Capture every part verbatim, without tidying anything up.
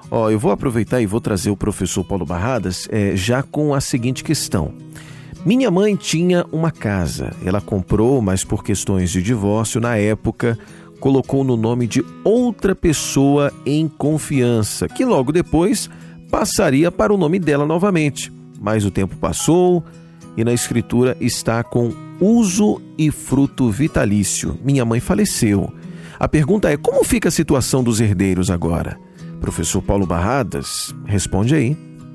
Ó, eu vou aproveitar e vou trazer o professor Paulo Barradas é, já com a seguinte questão. Minha mãe tinha uma casa. Ela comprou, mas por questões de divórcio, na época, colocou no nome de outra pessoa em confiança, que logo depois passaria para o nome dela novamente. Mas o tempo passou e na escritura está com uso e fruto vitalício. Minha mãe faleceu. A pergunta é, como fica a situação dos herdeiros agora? Professor Paulo Barradas, responde aí.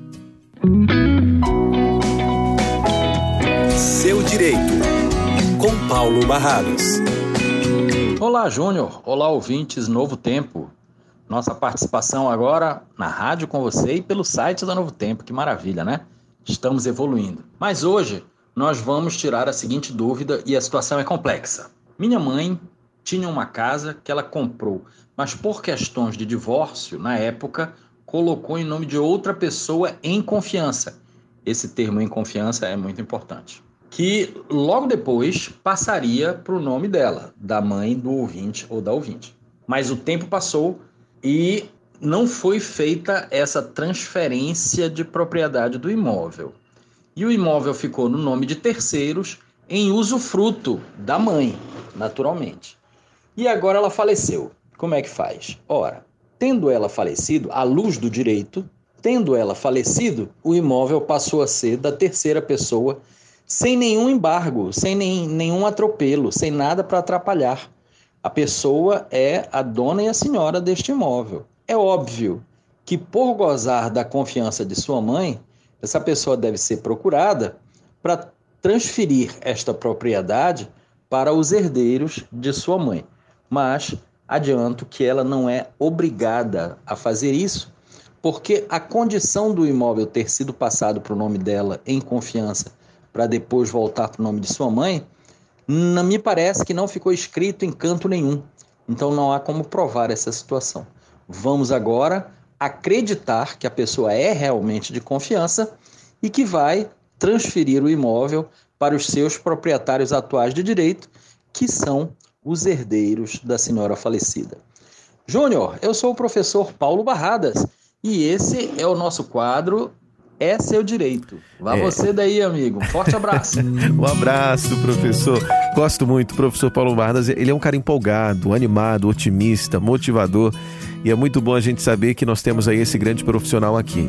Seu Direito, com Paulo Barradas. Olá, Júnior. Olá, ouvintes Novo Tempo. Nossa participação agora na rádio com você e pelo site da Novo Tempo. Que maravilha, né? Estamos evoluindo. Mas hoje nós vamos tirar a seguinte dúvida e a situação é complexa. Minha mãe tinha uma casa que ela comprou, mas por questões de divórcio, na época, colocou em nome de outra pessoa em confiança. Esse termo em confiança é muito importante. Que logo depois passaria para o nome dela, da mãe do ouvinte ou da ouvinte. Mas o tempo passou e não foi feita essa transferência de propriedade do imóvel. E o imóvel ficou no nome de terceiros em usufruto da mãe, naturalmente. E agora ela faleceu. Como é que faz? Ora, tendo ela falecido, à luz do direito, tendo ela falecido, o imóvel passou a ser da terceira pessoa, sem nenhum embargo, sem nem, nenhum atropelo, sem nada para atrapalhar. A pessoa é a dona e a senhora deste imóvel. É óbvio que, por gozar da confiança de sua mãe, essa pessoa deve ser procurada para transferir esta propriedade para os herdeiros de sua mãe. Mas adianto que ela não é obrigada a fazer isso, porque a condição do imóvel ter sido passado para o nome dela em confiança para depois voltar para o nome de sua mãe, não me parece que não ficou escrito em canto nenhum. Então não há como provar essa situação. Vamos agora acreditar que a pessoa é realmente de confiança e que vai transferir o imóvel para os seus proprietários atuais de direito, que são os herdeiros da senhora falecida. Júnior, eu sou o professor Paulo Barradas e esse é o nosso quadro É Seu Direito. Vá é. você daí, amigo. Um forte abraço. Um abraço, professor. Gosto muito, professor Paulo Barradas. Ele é um cara empolgado, animado, otimista, motivador. E é muito bom a gente saber que nós temos aí esse grande profissional aqui.